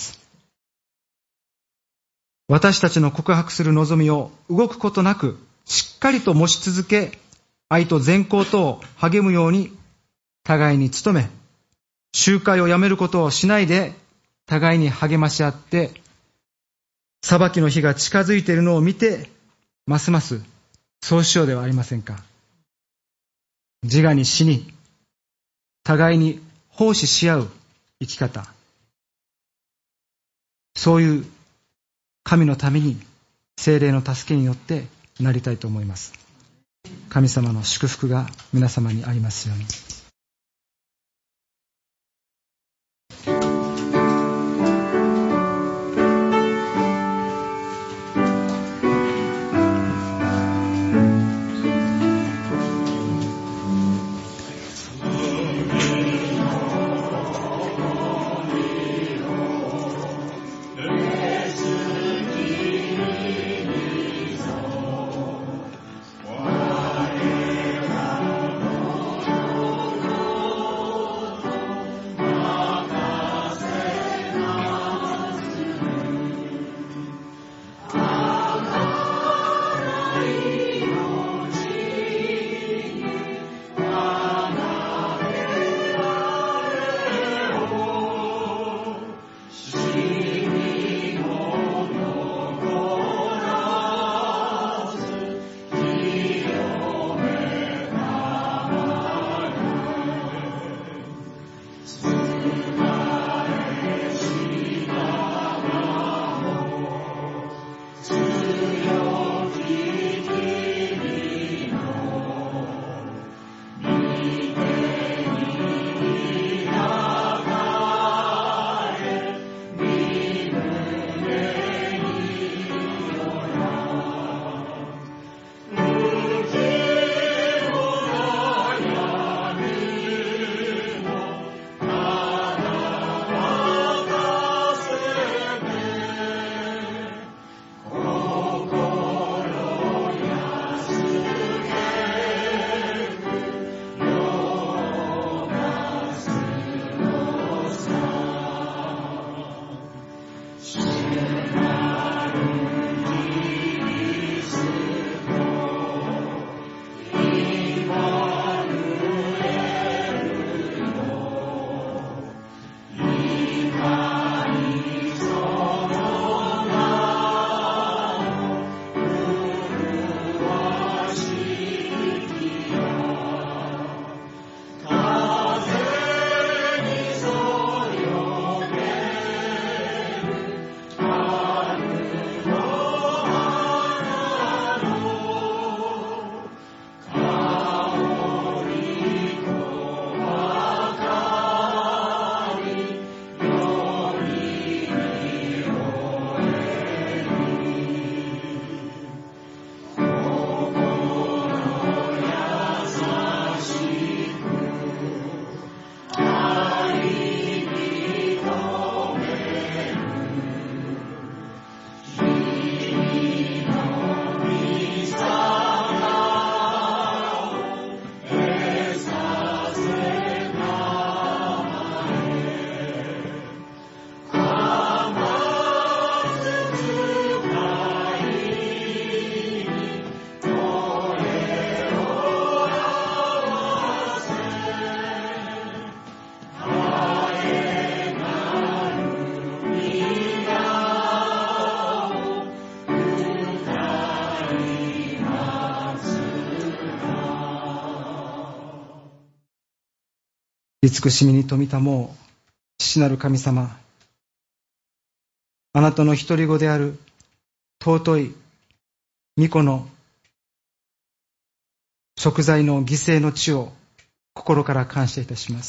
私たちの告白する望みを動くことなくしっかりと持ち続け、愛と善行とを励むように互いに努め、集会をやめることをしないで互いに励まし合って、裁きの日が近づいているのを見てますますそうしようではありませんか。自我に死に互いに奉仕し合う生き方、そういう神のために聖霊の助けによってなりたいと思います。神様の祝福が皆様にありますように。 Yes. 慈しみに富みたもう父なる神様、あなたの独り子である尊い御子の贖罪の犠牲の地を心から感謝いたします。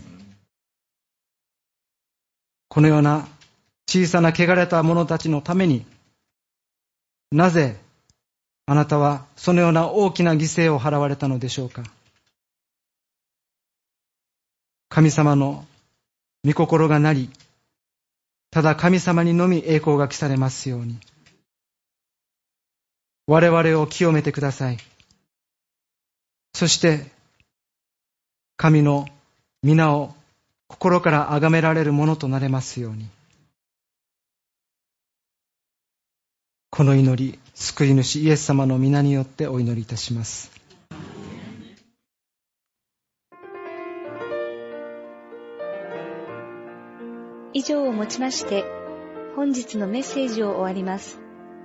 このような小さな汚れた者たちのために、なぜあなたはそのような大きな犠牲を払われたのでしょうか。神様の御心がなり、ただ神様にのみ栄光が来されますように、我々を清めてください。そして神の皆を心から崇められるものとなれますように。この祈り、救い主イエス様の皆によってお祈りいたします。 以上をもちまして本日のメッセージを終わります。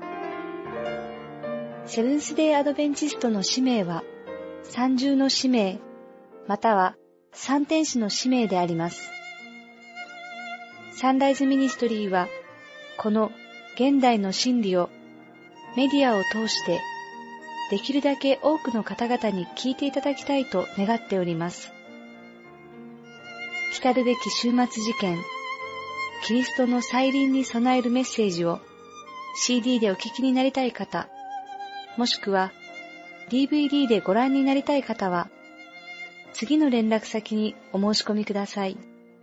セブンスデーアドベンチストの使命は三重の使命または三天使の使命であります。サンライズミニストリーはこの現代の真理をメディアを通してできるだけ多くの方々に聞いていただきたいと願っております。来るべき終末事件キリストの再臨に備えるメッセージを シーディー でお聞きになりたい方、もしくは ディーブイディー でご覧になりたい方は、次の連絡先にお申し込みください。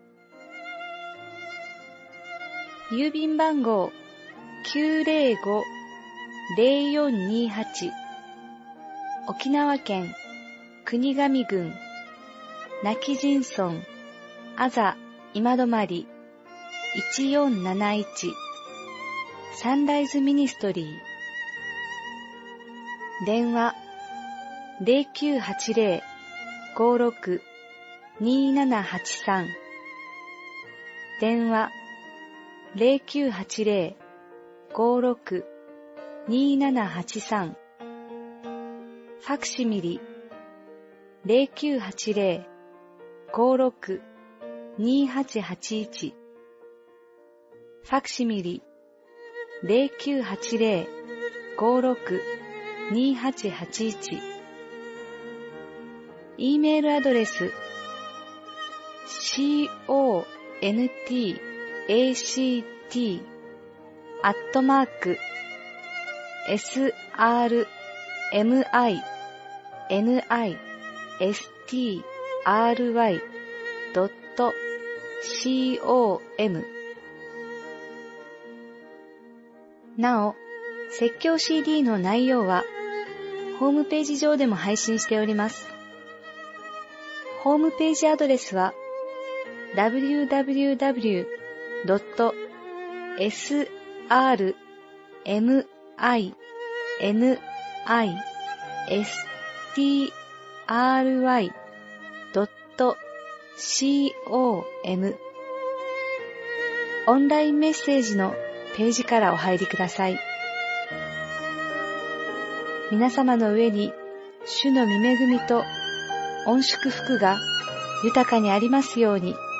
郵便番号 きゅうぜろご ぜろよんにはち 沖縄県国頭郡今帰仁村あざ今泊いちよんなないちサンライズミニストリー電話 ゼロきゅうはちゼロ ごろく にーななはちさん 電話 ゼロきゅうはちゼロ ごろく にーななはちさん ファクシミリ ゼロきゅうはちゼロ ごろく にーはちはちいち ファクシミリ ゼロきゅうはちゼロ ごろく にーはちはちいち E メールアドレス コンタクト アットマーク エスアールエムアイエヌアイエスティーアールワイ ドット コム なお、説教 シーディー の内容はホームページ上でも配信しております。ホームページアドレスは ダブリューダブリューダブリュー ドット エスアールエムアイエヌアイエスティーアールワイ ドット コム オンラインメッセージのページからお入りください。皆様の上に主の御恵みと御祝福が豊かにありますように。